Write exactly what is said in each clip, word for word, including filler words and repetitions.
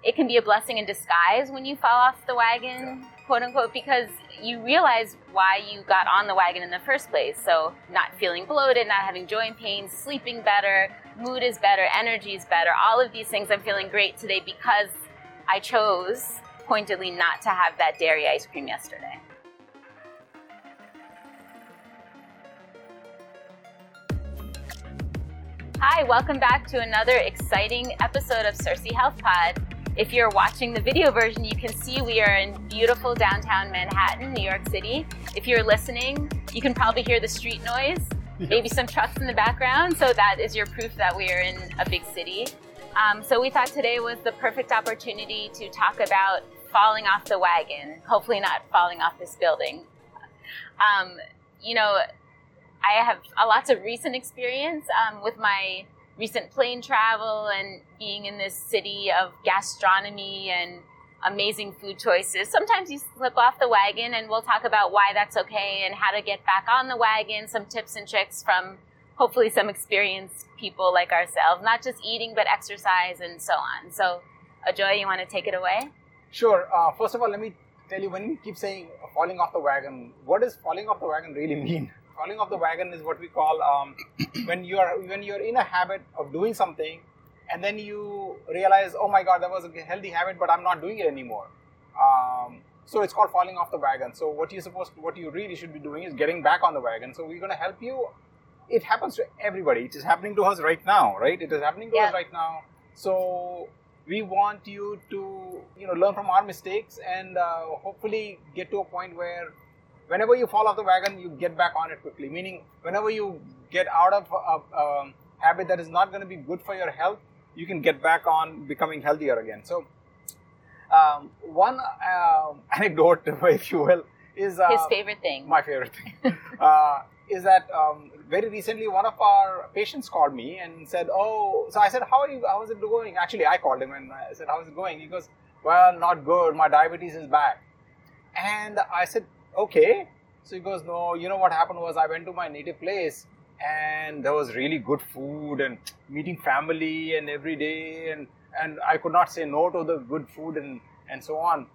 it can be a blessing in disguise when you fall off the wagon, quote unquote, because you realize why you got on the wagon in the first place. So not feeling bloated, not having joint pains, sleeping better, mood is better, energy is better. All of these things, I'm feeling great today because I chose pointedly not to have that dairy ice cream yesterday. Hi, welcome back to another exciting episode of Cersei Health Pod. If you're watching the video version, you can see we are in beautiful downtown Manhattan, New York City. If you're listening, you can probably hear the street noise, yeah. Maybe some trucks in the background, so that is your proof that we are in a big city. Um, so we thought today was the perfect opportunity to talk about falling off the wagon, hopefully not falling off this building. Um, you know, I have a lots of recent experience um, with my recent plane travel and being in this city of gastronomy and amazing food choices. Sometimes you slip off the wagon, and we'll talk about why that's okay and how to get back on the wagon, some tips and tricks from hopefully some experienced people like ourselves, not just eating, but exercise and so on. So, Ajoy, you want to take it away? Sure. Uh, first of all, let me tell you, when you keep saying falling off the wagon, what does falling off the wagon really mean? Falling off the wagon is what we call um, when you are when you're in a habit of doing something, and then you realize, oh my God, that was a healthy habit, but I'm not doing it anymore. Um, so it's called falling off the wagon. So what you supposed, to, what you really should be doing is getting back on the wagon. So we're going to help you. It happens to everybody. It is happening to us right now, right? It is happening to yeah. us right now. So we want you to, you know, learn from our mistakes and uh, hopefully get to a point where whenever you fall off the wagon, you get back on it quickly. Meaning, whenever you get out of a, a habit that is not going to be good for your health, you can get back on becoming healthier again. So, um, one uh, anecdote, if you will, is uh, his favorite thing. My favorite thing uh, is that um, very recently one of our patients called me and said, "Oh," so I said, "How are you? How is it going?" Actually, I called him and I said, "How is it going?" He goes, "Well, not good. My diabetes is back." And I said, okay. So he goes, no, you know what happened was I went to my native place and there was really good food and meeting family and every day and, and I could not say no to the good food and, and so on.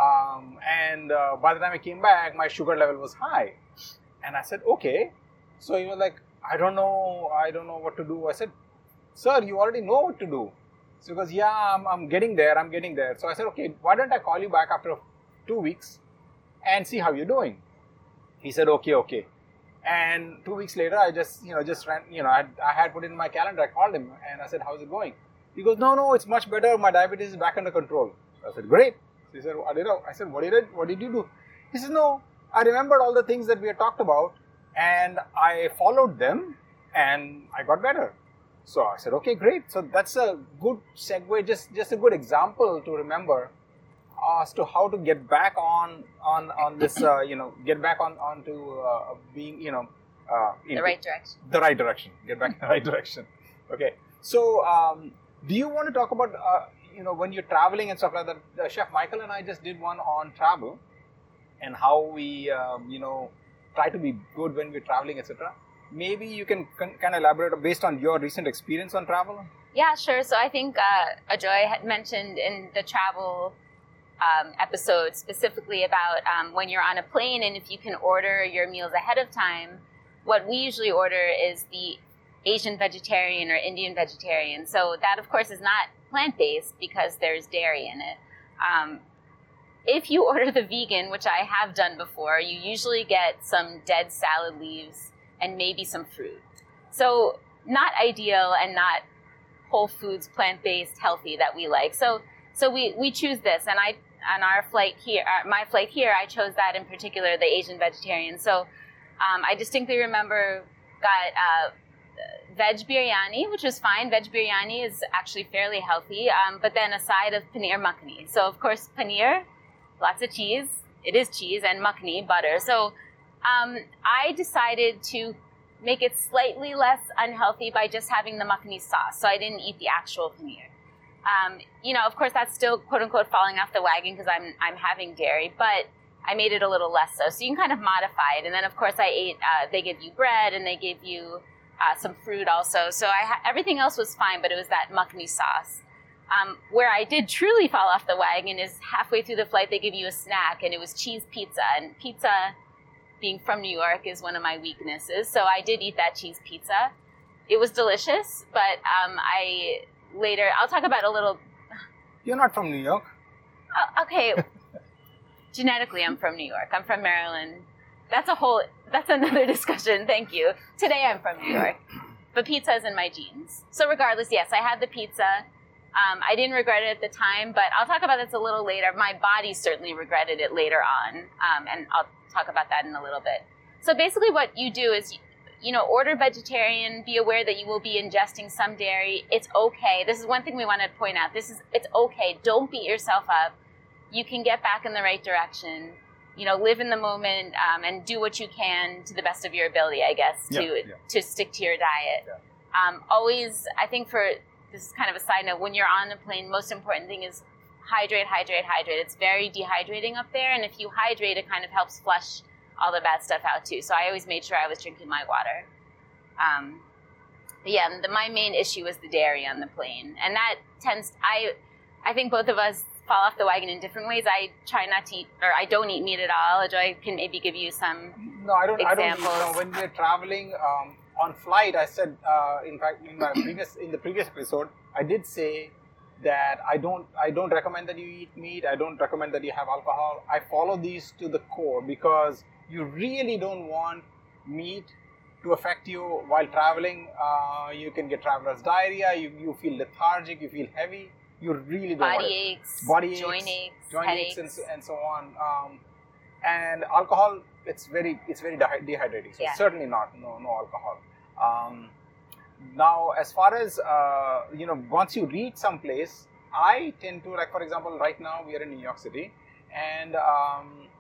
Um, and uh, by the time I came back, my sugar level was high. And I said, okay. So he was like, I don't know, I don't know what to do. I said, sir, you already know what to do. So he goes, yeah, I'm, I'm getting there, I'm getting there. So I said, okay, why don't I call you back after two weeks? And see how you're doing. He said, okay, okay. And two weeks later, I just, you know, just ran, you know, I, I had put it in my calendar. I called him and I said, how's it going? He goes, no, no, it's much better. My diabetes is back under control. I said, great. So he said, I, did, I said, what did, it, what did you do? He said, no, I remembered all the things that we had talked about and I followed them and I got better. So I said, okay, great. So that's a good segue, just, just a good example to remember as to how to get back on on on this uh, you know get back on onto uh, being you know uh, the right direction the right direction get back in the right direction. Okay, so um, do you want to talk about uh, you know when you're traveling and stuff like that? uh, Chef Michael and I just did one on travel and how we um, you know try to be good when we're traveling, etc. Maybe you can kind of elaborate based on your recent experience on travel. Yeah, sure. So I think uh, Ajoy had mentioned in the travel Um, episode specifically about um, when you're on a plane and if you can order your meals ahead of time. What we usually order is the Asian vegetarian or Indian vegetarian. So that, of course, is not plant-based because there's dairy in it. Um, if you order the vegan, which I have done before, you usually get some dead salad leaves and maybe some fruit. So not ideal and not whole foods, plant-based, healthy that we like. So so we, we choose this, and I on our flight here, uh, my flight here, I chose that in particular, the Asian vegetarian. So um, I distinctly remember got uh, veg biryani, which was fine. Veg biryani is actually fairly healthy, um, but then a side of paneer makhani. So of course, paneer, lots of cheese. It is cheese, and makhani, butter. So um, I decided to make it slightly less unhealthy by just having the makhani sauce. So I didn't eat the actual paneer. Um, you know, of course, that's still quote unquote falling off the wagon because I'm I'm having dairy, but I made it a little less so. So you can kind of modify it. And then, of course, I ate. Uh, they give you bread and they give you uh, some fruit also. So I ha- everything else was fine, but it was that makhani sauce. Um, where I did truly fall off the wagon is halfway through the flight, they give you a snack, and it was cheese pizza. And pizza, being from New York, is one of my weaknesses. So I did eat that cheese pizza. It was delicious, but um, I later, I'll talk about a little. You're not from New York. Uh, okay. Genetically, I'm from New York. I'm from Maryland. That's a whole, that's another discussion. Thank you. Today I'm from New York. But pizza is in my genes. So regardless, yes, I had the pizza. Um, I didn't regret it at the time, but I'll talk about this a little later. My body certainly regretted it later on, um, and I'll talk about that in a little bit. So basically what you do is, you know, order vegetarian, be aware that you will be ingesting some dairy. It's okay. This is one thing we want to point out. This is, it's okay. Don't beat yourself up. You can get back in the right direction. You know, live in the moment um, and do what you can to the best of your ability, I guess, to yeah, yeah. to stick to your diet. Yeah. Um, always, I think for, this is kind of a side note, when you're on a plane, most important thing is hydrate, hydrate, hydrate. It's very dehydrating up there, and if you hydrate, it kind of helps flush all the bad stuff out too. So I always made sure I was drinking my water. Um, but yeah, the, my main issue was the dairy on the plane, and that tends, I, I think both of us fall off the wagon in different ways. I try not to eat, or I don't eat meat at all. Joy can maybe give you some No, I don't. examples. I don't. You know, when we're traveling um, on flight, I said, uh, in fact, in my previous in the previous episode, I did say that I don't. I don't recommend that you eat meat. I don't recommend that you have alcohol. I follow these to the core because you really don't want meat to affect you while traveling. Uh, you can get traveler's diarrhea. You you feel lethargic. You feel heavy. You really don't want it. Body aches, Body aches, joint aches, joint headaches. aches, and so, and so on. Um, and alcohol, it's very, it's very dehy- dehydrating. So Yeah. certainly not, no, no alcohol. Um, now, as far as uh, you know, once you reach some place, I tend to, like for example, right now we are in New York City, and um,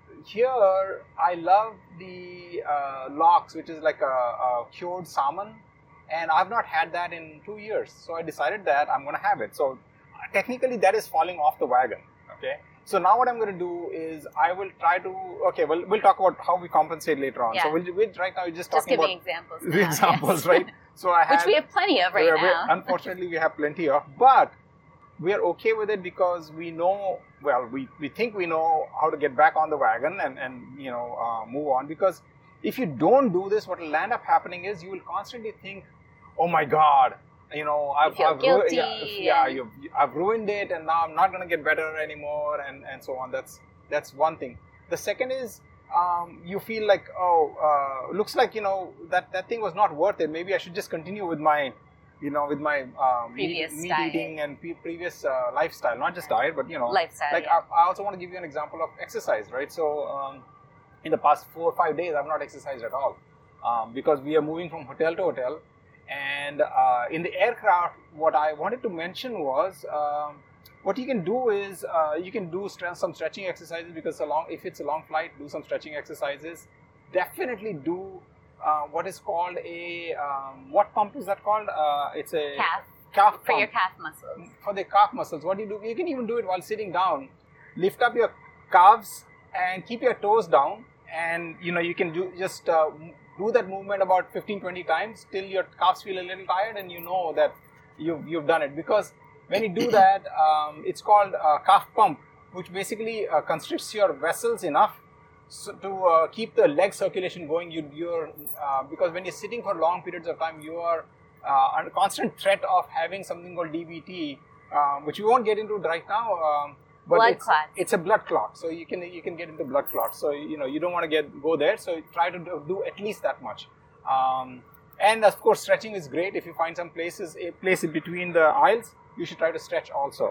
here I love the uh, lox, which is like a, a cured salmon, and I've not had that in two years. So I decided that I'm going to have it. So technically that is falling off the wagon, okay? So now what I'm going to do is I will try to, okay, well, we'll talk about how we compensate later on. Yeah. So we'll, we'll right now we're just Just talking giving about examples. the now, examples, yes. right? So I had, Which we have plenty of right we are- we- now. Unfortunately, we have plenty of, but we are okay with it because we know, well, we, we think we know how to get back on the wagon and, and you know, uh, move on. Because if you don't do this, what will end up happening is you will constantly think, oh my God, you know, I've, feel I've, guilty yeah, yeah and- you've, I've ruined it, and now I'm not going to get better anymore, and, and so on. That's that's one thing. The second is um, you feel like, oh, uh, looks like, you know, that, that thing was not worth it. Maybe I should just continue with my, you know, with my um, Previous meat, meat diet. eating and pre- previous uh, lifestyle, not just diet, but, you know, Lifestyle, like yeah. I, I also want to give you an example of exercise, right? So um, in the past four or five days, I've not exercised at all um, because we are moving from hotel to hotel. And uh, in the aircraft, what I wanted to mention was, um, what you can do is uh, you can do stre- some stretching exercises, because a long, if it's a long flight, do some stretching exercises. Definitely do uh, what is called a, um, what pump is that called? Uh, it's a Calf. calf For pump. your calf muscles. For the calf muscles. What do you do? You can even do it while sitting down. Lift up your calves and keep your toes down, and you know you can do just uh, do that movement about fifteen to twenty times till your calves feel a little tired, and you know that you've, you've done it. Because when you do that, um, it's called a calf pump, which basically uh, constricts your vessels enough so to uh, keep the leg circulation going. You, you're uh, because when you're sitting for long periods of time, you are uh, under constant threat of having something called D V T, um, which we won't get into right now. Um, but Blood it's, clots. it's a blood clot, so you can you can get into blood clots. So you know you don't want to get go there. So try to do, do at least that much. Um, and of course, stretching is great. If you find some places a place in between the aisles, you should try to stretch also.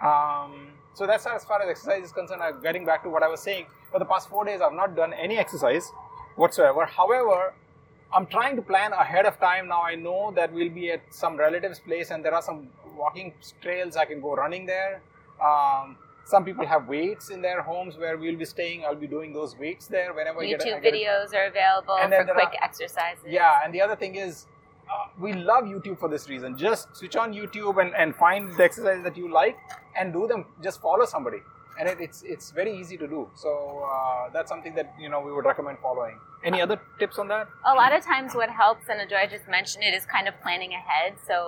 Um, so that's as far as exercise is concerned. I'm getting back to what I was saying. For the past four days, I've not done any exercise whatsoever. However, I'm trying to plan ahead of time. Now I know that we'll be at some relative's place, and there are some walking trails. I can go running there. Um, some people have weights in their homes where we'll be staying. I'll be doing those weights there whenever I get a- YouTube I get a- videos are available And then for there quick are- exercises. Yeah, and the other thing is, uh, we love YouTube for this reason. Just switch on YouTube and, and find the exercises that you like and do them. Just follow somebody, and it, it's it's very easy to do. So uh, that's something that you know we would recommend following. Any other tips on that? A lot of times what helps, and Ajoy just mentioned it, is kind of planning ahead. So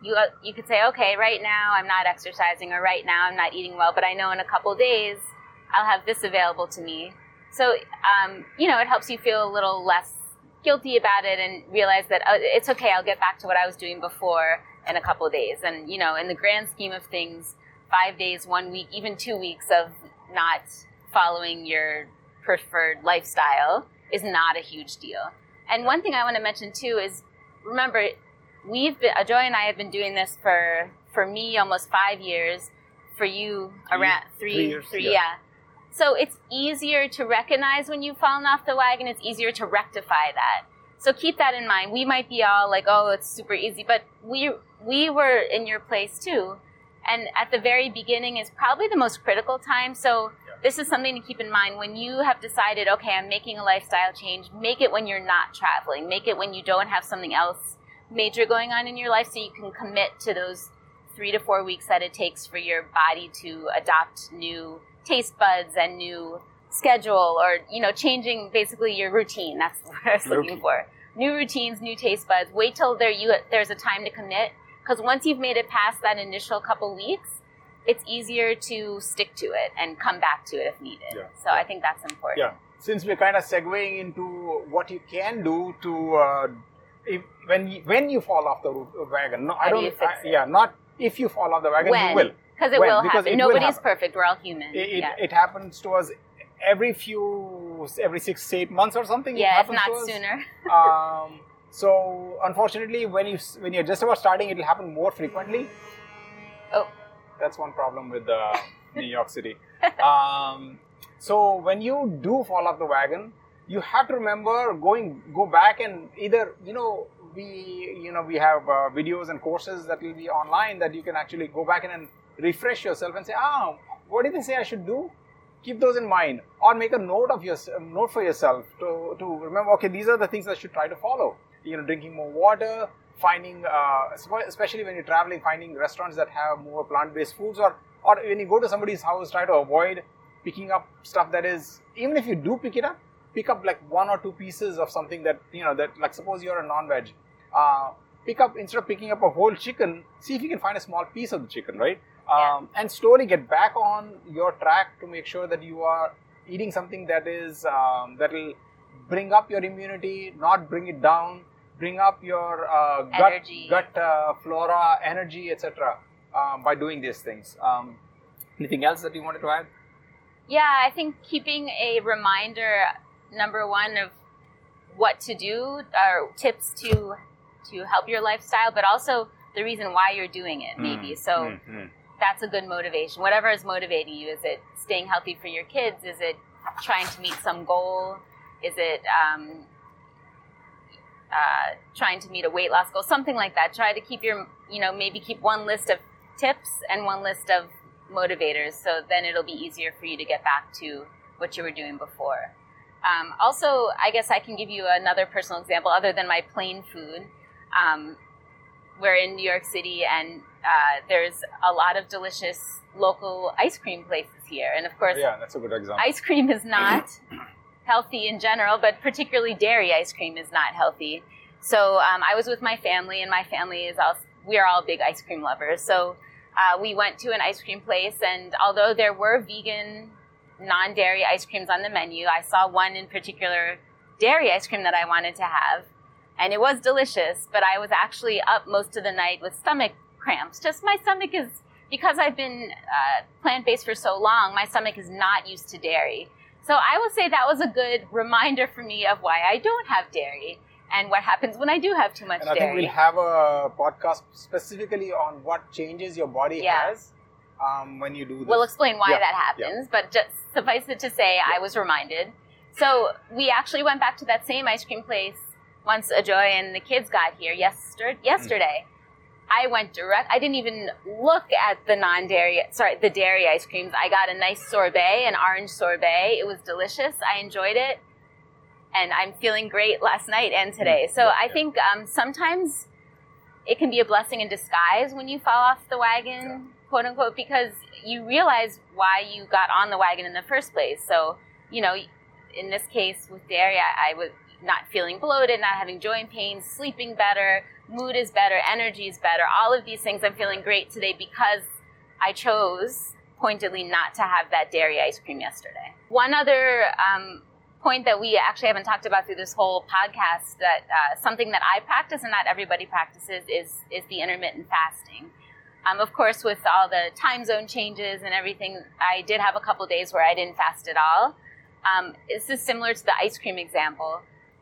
you uh, you could say, okay, right now I'm not exercising, or right now I'm not eating well, but I know in a couple days I'll have this available to me. So, um, you know, it helps you feel a little less guilty about it and realize that oh, it's okay, I'll get back to what I was doing before in a couple of days. And, you know, in the grand scheme of things, five days, one week, even two weeks of not following your preferred lifestyle is not a huge deal. And one thing I want to mention too is, remember, we've been, Ajoy and I have been doing this for, for me, almost five years, for you, three, around three, three years, three, yeah. yeah. So it's easier to recognize when you've fallen off the wagon. It's easier to rectify that. So keep that in mind. We might be all like, oh, it's super easy, but we we were in your place too. And at the very beginning is probably the most critical time. So yeah. This is something to keep in mind. When you have decided, okay, I'm making a lifestyle change, make it when you're not traveling. Make it when you don't have something else major going on in your life, so you can commit to those three to four weeks that it takes for your body to adopt new taste buds and new schedule, or, you know, changing basically your routine. That's what I was looking Routine. for. New routines, new taste buds. Wait till there you there's a time to commit, because once you've made it past that initial couple weeks, it's easier to stick to it and come back to it if needed. Yeah. So I think that's important. Yeah. Since we're kind of segueing into what you can do to uh, if, when you, when you fall off the wagon. No, How I do don't. you fix I, it? yeah, not if you fall off the wagon. When? You will. Because it When? will Because happen. it will Nobody's happen. perfect. We're all human. It, it, yeah. it happens to us every few, every six, eight months or something. yeah, it if happens not to us. sooner. um, so unfortunately, when you when you're just about starting, it will happen more frequently. Oh, That's one problem with uh, New York City. Um, so when you do fall off the wagon, you have to remember going go back and either you know we you know we have uh, videos and courses that will be online that you can actually go back in and refresh yourself and say, ah, what did they say I should do? Keep those in mind, or make a note of your a note for yourself to to remember. Okay, these are the things I should try to follow. You know, drinking more water, finding uh, especially when you're traveling, finding restaurants that have more plant-based foods, or or when you go to somebody's house, try to avoid picking up stuff that is, even if you do pick it up, pick up like one or two pieces of something that, you know, that, like suppose you're a non-veg, uh, pick up, instead of picking up a whole chicken, see if you can find a small piece of the chicken, right? Yeah. Um, and slowly get back on your track to make sure that you are eating something that is, um, that will bring up your immunity, not bring it down, bring up your uh, gut, Energy. gut uh, flora, energy, et cetera. Um, by doing these things. Um, anything else that you wanted to add? Yeah, I think keeping a reminder, number one, of what to do, or tips to to help your lifestyle, but also the reason why you're doing it, maybe. Mm, So mm-hmm. that's a good motivation. Whatever is motivating you. Is it staying healthy for your kids? Is it trying to meet some goal? Is it um, uh, trying to meet a weight loss goal? Something like that. Try to keep your, you know, maybe keep one list of tips and one list of motivators, so then it'll be easier for you to get back to what you were doing before. Um, also, I guess I can give you another personal example other than my plain food. Um, we're in New York City, and uh, there's a lot of delicious local ice cream places here. And of course, Yeah, that's a good example. ice cream is not healthy in general, but particularly dairy ice cream is not healthy. So um, I was with my family, and my family is also, we are all big ice cream lovers. So uh, we went to an ice cream place, and although there were vegan, non-dairy ice creams on the menu, I saw one in particular, dairy ice cream, that I wanted to have. And it was delicious, but I was actually up most of the night with stomach cramps. Just my stomach is, because I've been uh, plant-based for so long, my stomach is not used to dairy. So I will say that was a good reminder for me of why I don't have dairy and what happens when I do have too much and I dairy. think we'll have a podcast specifically on what changes your body Yeah. has um, when you do this. We'll explain why Yeah, that happens, but just suffice it to say, I was reminded. So we actually went back to that same ice cream place once Ajoy and the kids got here yesterday. yesterday. I went direct. I didn't even look at the non-dairy, sorry, the dairy ice creams. I got a nice sorbet, an orange sorbet. It was delicious. I enjoyed it. And I'm feeling great last night and today. So I think um, sometimes it can be a blessing in disguise when you fall off the wagon, quote unquote, because you realize why you got on the wagon in the first place. So, you know, in this case with dairy, I, I was not feeling bloated, not having joint pains, sleeping better, mood is better, energy is better. All of these things, I'm feeling great today because I chose pointedly not to have that dairy ice cream yesterday. One other um, point that we actually haven't talked about through this whole podcast, that uh, something that I practice and not everybody practices, is is the intermittent fasting. Um, of course, with all the time zone changes and everything, I did have a couple days where I didn't fast at all. Um, this is similar to the ice cream example.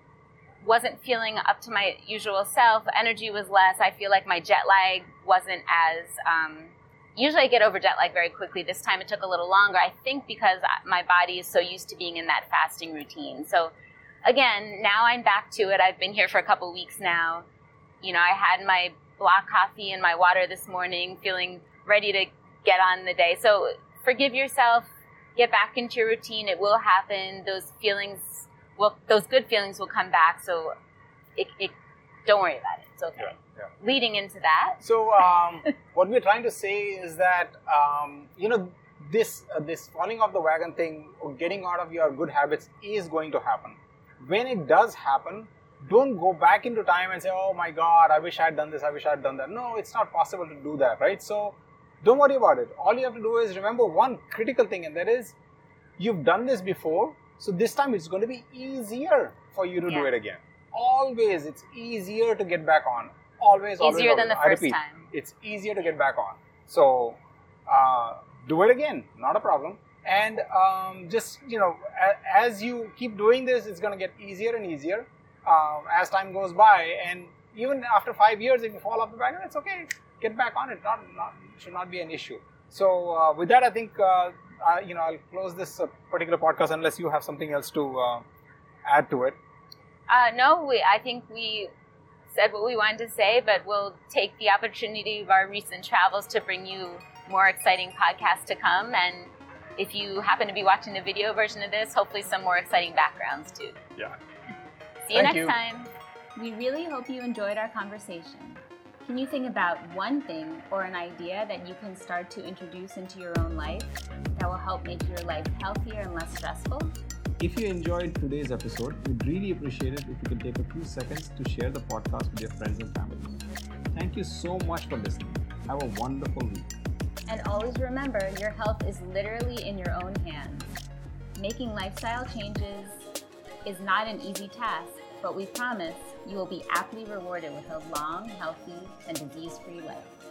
Wasn't feeling up to my usual self. Energy was less. I feel like my jet lag wasn't as... Um, usually I get over jet lag very quickly. This time it took a little longer, I think because my body is so used to being in that fasting routine. So again, now I'm back to it. I've been here for a couple weeks now. You know, I had my black coffee and my water this morning, feeling ready to get on the day. So forgive yourself, get back into your routine. It will happen. Those feelings will, those good feelings will come back. So it, it don't worry about it. It's okay. Yeah, yeah. Leading into that. So um, what we're trying to say is that, um, you know, this, uh, this falling off the wagon thing, or getting out of your good habits is going to happen. When it does happen, don't go back into time and say, oh my God, I wish I had done this, I wish I had done that. No, it's not possible to do that, right? So don't worry about it. All you have to do is remember one critical thing, and that is, you've done this before, so this time it's going to be easier for you to Yeah. do it again. Always, it's easier to get back on. Always, always, Easier always. than the I first repeat, time. it's easier to get back on. So uh, do it again, not a problem. And um, just, you know, a- as you keep doing this, it's going to get easier and easier. Um, as time goes by, and even after five years, if you fall off the wagon, it's okay. Get back on it. Not, not should not be an issue. So uh, with that, I think uh, uh, you know I'll close this uh, particular podcast unless you have something else to uh, add to it. Uh, no, we, I think we said what we wanted to say, but we'll take the opportunity of our recent travels to bring you more exciting podcasts to come. And if you happen to be watching the video version of this, hopefully some more exciting backgrounds too. Yeah. See you Thank next you. time. We really hope you enjoyed our conversation. Can you think about one thing or an idea that you can start to introduce into your own life that will help make your life healthier and less stressful? If you enjoyed today's episode, we'd really appreciate it if you could take a few seconds to share the podcast with your friends and family. Thank you so much for listening. Have a wonderful week. And always remember, your health is literally in your own hands. Making lifestyle changes is not an easy task, but we promise you will be aptly rewarded with a long, healthy, and disease-free life.